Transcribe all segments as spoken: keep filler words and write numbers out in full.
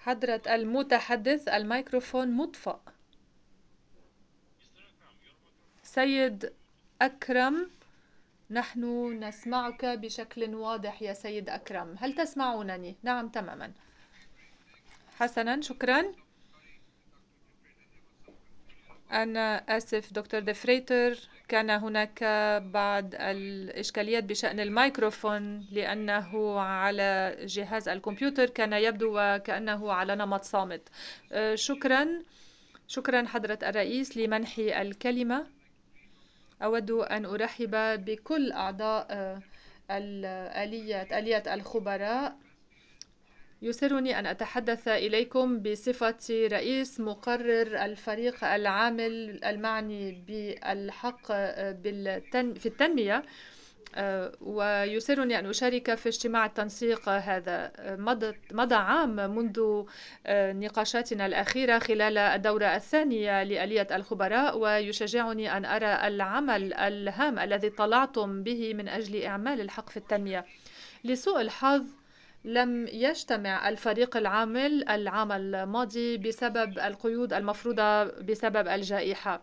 حضرة المتحدث الميكروفون مطفأ. سيد أكرم، نحن نسمعك بشكل واضح يا سيد أكرم، هل تسمعونني؟ نعم تماما. حسنا، شكرا. أنا آسف دكتور ديفريتر، كان هناك بعض الإشكاليات بشأن الميكروفون لأنه على جهاز الكمبيوتر كان يبدو وكأنه على نمط صامت. شكرا شكرا حضرة الرئيس لمنحي الكلمة. أود أن أرحب بكل أعضاء الآلية آلية الخبراء. يسرني أن أتحدث إليكم بصفتي رئيس مقرر الفريق العامل المعني بالحق في التنمية، ويسرني أن أشارك في اجتماع التنسيق هذا. مضى عام منذ نقاشاتنا الأخيرة خلال الدورة الثانية لآلية الخبراء، ويشجعني أن أرى العمل الهام الذي طلعتم به من أجل إعمال الحق في التنمية. لسوء الحظ لم يجتمع الفريق العامل العام الماضي بسبب القيود المفروضة بسبب الجائحة،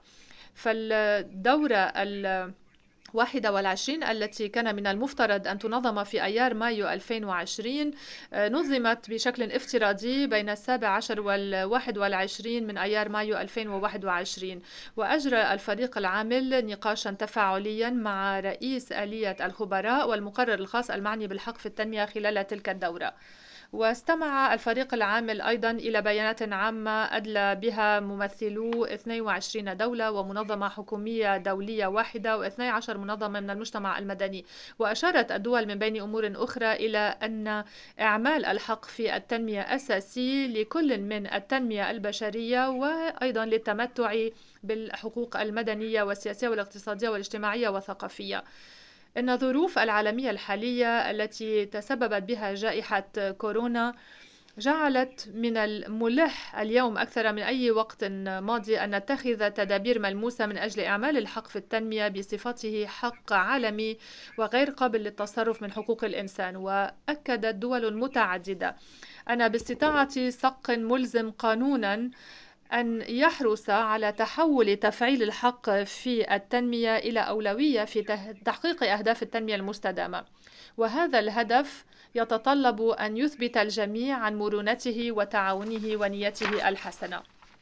فالدورة واحد والعشرين التي كان من المفترض أن تنظم في أيار مايو ألفين وعشرين نظمت بشكل افتراضي بين السابع عشر والواحد والعشرين من أيار مايو ألفين وواحد وعشرين، وأجرى الفريق العامل نقاشا تفاعليا مع رئيس آلية الخبراء والمقرر الخاص المعني بالحق في التنمية خلال تلك الدورة. واستمع الفريق العامل أيضا إلى بيانات عامة أدلى بها ممثلو اثنتين وعشرين دولة ومنظمة حكومية دولية واحدة واثنتي عشرة منظمة من المجتمع المدني. وأشارت الدول من بين أمور أخرى إلى أن إعمال الحق في التنمية أساسي لكل من التنمية البشرية وأيضا للتمتع بالحقوق المدنية والسياسية والاقتصادية والاجتماعية والثقافية. إن الظروف العالمية الحالية التي تسببت بها جائحة كورونا جعلت من الملح اليوم أكثر من أي وقت ماضي أن نتخذ تدابير ملموسة من أجل إعمال الحق في التنمية بصفته حق عالمي وغير قابل للتصرف من حقوق الإنسان. وأكدت دول متعددة أن باستطاعة صق ملزم قانونا أن يحرص على تحول تفعيل الحق في التنمية إلى أولوية في تحقيق أهداف التنمية المستدامة، وهذا الهدف يتطلب أن يثبت الجميع عن مرونته وتعاونه ونيته الحسنة.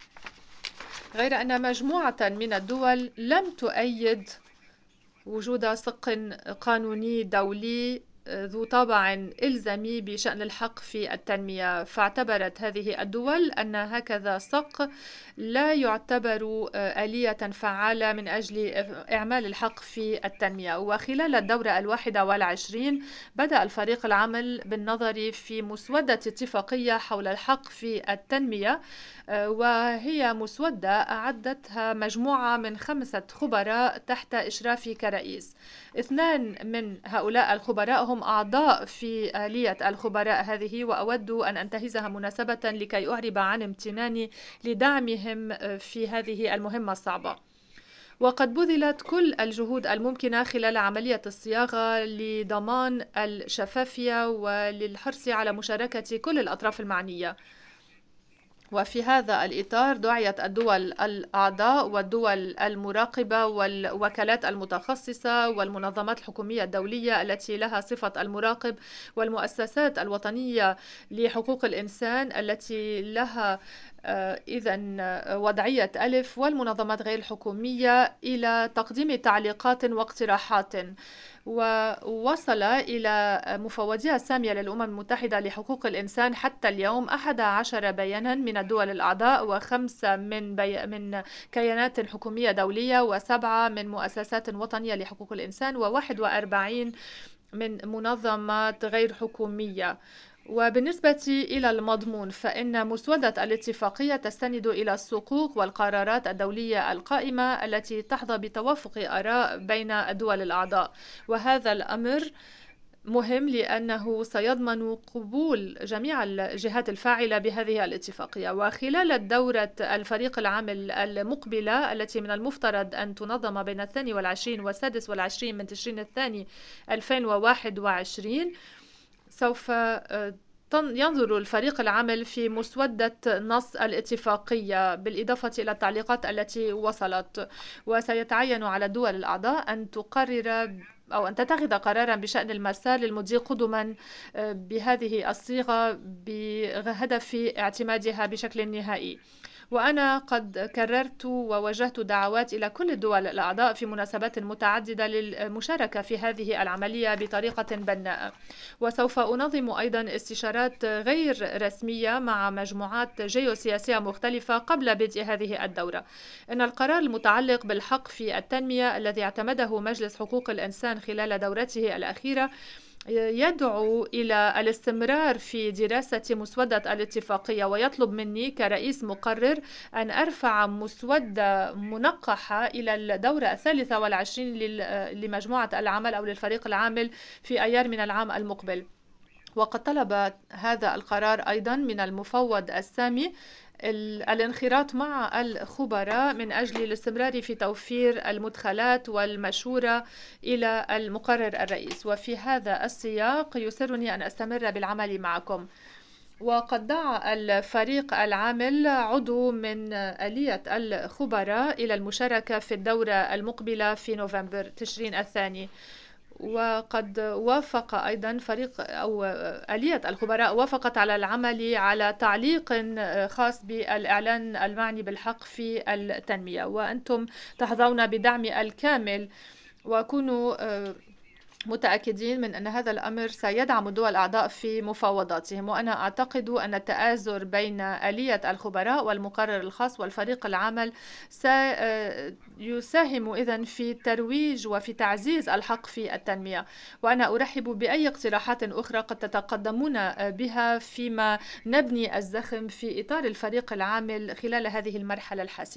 غير أن مجموعة من الدول لم تؤيد وجود صق قانوني دولي ذو طابع إلزامي بشأن الحق في التنمية، فاعتبرت هذه الدول أن هكذا صق لا يعتبر آلية فعالة من أجل إعمال الحق في التنمية. وخلال الدورة الواحدة والعشرين بدأ الفريق العمل بالنظر في مسودة اتفاقية حول الحق في التنمية، وهي مسودة أعدتها مجموعة من خمسة خبراء تحت إشرافي كرئيس. اثنان من هؤلاء الخبراء هم أعضاء في آلية الخبراء هذه، وأود أن أنتهزها مناسبة لكي أعرب عن امتناني لدعمهم في هذه المهمة الصعبة. وقد بذلت كل الجهود الممكنة خلال عملية الصياغة لضمان الشفافية وللحرص على مشاركة كل الأطراف المعنية. وفي هذا الإطار دعيت الدول الأعضاء والدول المراقبة والوكالات المتخصصة والمنظمات الحكومية الدولية التي لها صفة المراقب والمؤسسات الوطنية لحقوق الإنسان التي لها إذن وضعية ألف والمنظمات غير الحكومية إلى تقديم تعليقات واقتراحات. ووصل إلى مفوضية السامية للأمم المتحدة لحقوق الإنسان حتى اليوم أحد عشر بيانا من الدول الأعضاء وخمسة من, بي... من كيانات حكومية دولية وسبعة من مؤسسات وطنية لحقوق الإنسان وواحد وأربعين من منظمات غير حكومية. وبالنسبة إلى المضمون فإن مسودة الاتفاقية تستند إلى الصكوك والقرارات الدولية القائمة التي تحظى بتوافق آراء بين الدول الأعضاء، وهذا الأمر مهم لأنه سيضمن قبول جميع الجهات الفاعلة بهذه الاتفاقية. وخلال الدورة الفريق العامل المقبلة التي من المفترض أن تنظم بين الثاني والعشرين والسادس والعشرين من تشرين الثاني ألفين وواحد وعشرين سوف ينظر الفريق العمل في مسودة نص الاتفاقية بالإضافة إلى التعليقات التي وصلت، وسيتعين على الدول الأعضاء أن تقرر أو أن تتخذ قرارا بشأن المسار للمضي قدما بهذه الصيغة بهدف اعتمادها بشكل نهائي. وأنا قد كررت ووجهت دعوات إلى كل الدول الأعضاء في مناسبات متعددة للمشاركة في هذه العملية بطريقة بناءة، وسوف أنظم أيضا استشارات غير رسمية مع مجموعات جيوسياسية مختلفة قبل بدء هذه الدورة. إن القرار المتعلق بالحق في التنمية الذي اعتمده مجلس حقوق الإنسان خلال دورته الأخيرة يدعو إلى الاستمرار في دراسة مسودة الاتفاقية، ويطلب مني كرئيس مقرر أن أرفع مسودة منقحة إلى الدورة الثالثة والعشرين لمجموعة العمل أو للفريق العامل في أيار من العام المقبل. وقد طلب هذا القرار أيضا من المفوض السامي الانخراط مع الخبراء من أجل الاستمرار في توفير المدخلات والمشورة إلى المقرر الرئيس. وفي هذا السياق يسرني أن أستمر بالعمل معكم. وقد دعا الفريق العامل عضو من آلية الخبراء إلى المشاركة في الدورة المقبلة في نوفمبر تشرين الثاني. وقد وافق أيضا فريق أو آلية الخبراء وافقت على العمل على تعليق خاص بالإعلان المعني بالحق في التنمية، وأنتم تحظون بدعمي الكامل، وكونوا متأكدين من أن هذا الأمر سيدعم الدول الأعضاء في مفاوضاتهم. وأنا أعتقد أن التآزر بين آلية الخبراء والمقرر الخاص والفريق العمل سيساهم إذن في ترويج وفي تعزيز الحق في التنمية. وأنا أرحب بأي اقتراحات أخرى قد تتقدمون بها فيما نبني الزخم في إطار الفريق العامل خلال هذه المرحلة الحاسمة.